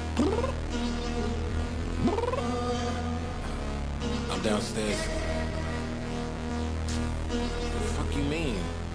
I'm downstairs. What the fuck you mean?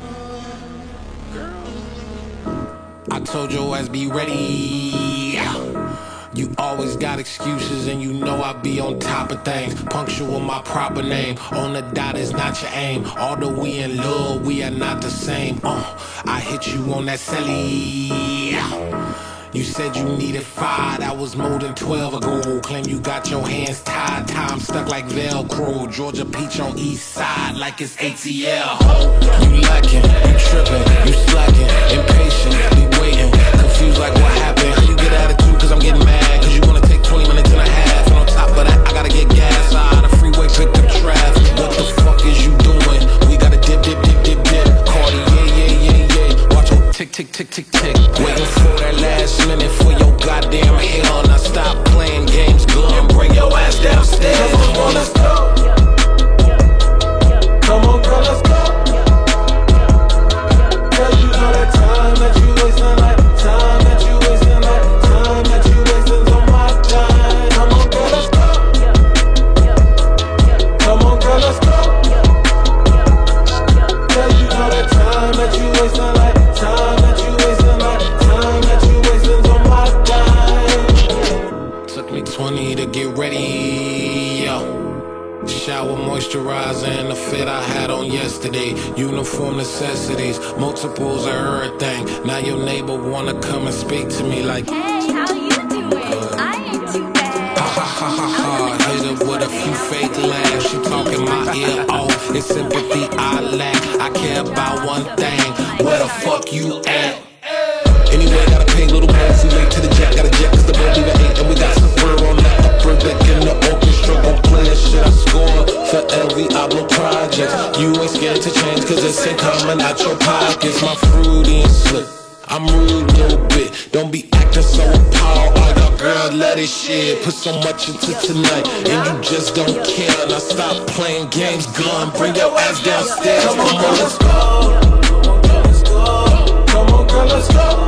Girl. I told your ass be ready. You always got excuses and you know I be on top of things. Punctual my proper name. On the dot is not your aim. Although we in love, we are not the same. I hit you on that celly. You said you needed 5, that was more than 12 ago. Claim you got your hands tied, time stuck like Velcro. Georgia Peach on east side like it's ATL. You lacking, you tripping, you slacking, impatient, be waiting, confused like what happened. How you get attitude cause I'm getting mad, cause you wanna take 20 minutes and a half. And on top of that, I gotta get gas out of the freeway, picked up traffic. What the fuck is you doing? We gotta dip, dip, dip, dip, dip. Cardi, yeah. Watch your tick, tick, tick, tick, tick. Waiting for that last minute for your goddamn hell. Now stop playing games, girl, and bring your ass downstairs. Come on, let's go. Come on, girl, let's go. Cause you know that time that you wasting, like time that you wasting, like time that you wasting on my time. Come on, girl, let's go. Come on, girl, let's go. Cause you know that time that you wasting, like time that you wasting, like time that you wasting on my time. Took me 20 to get ready, yo. Shower, moisturizer, and the fit I had on yesterday. Uniform necessities, multiples of everything. Now your neighbor wanna come and speak to me like, hey, how you doing? I ain't too bad. Ha ha ha ha ha. Hit her with a few fake laughs. She talking my ear off. It's sympathy I lack. I care about one thing. Where the fuck you at? Anyway, I gotta pay little more. We late to the jet, got a jet cause the boat leave at 8. And we got some fur on the upper deck in the orchestra. Gon' play a shit I score for LV Ablo projects. You ain't scared to change cause it's ain't coming out your pockets. My fruity and slick, I'm rude a little bit. Don't be acting so appalled. All y'all girls let it shit. Put so much into tonight and you just don't care. Now stop playing games, gun. Bring your ass downstairs. Come on, girl, let's go. Come on, girl, let's go.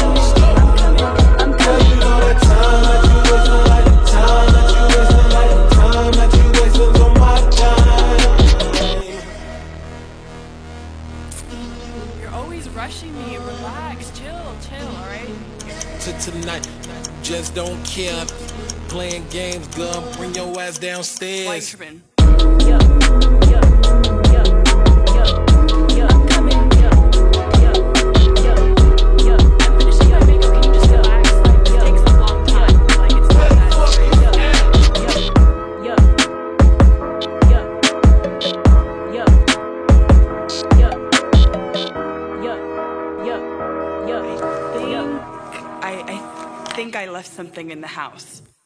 Rushing me, relax, chill, alright? To tonight, just don't care. Playing games, girl, bring your ass downstairs. Why you tripping? I'm coming. I'm finishing my makeup, can you just relax? Like, this takes a long time. Like, it's not that serious. I think I left something in the house.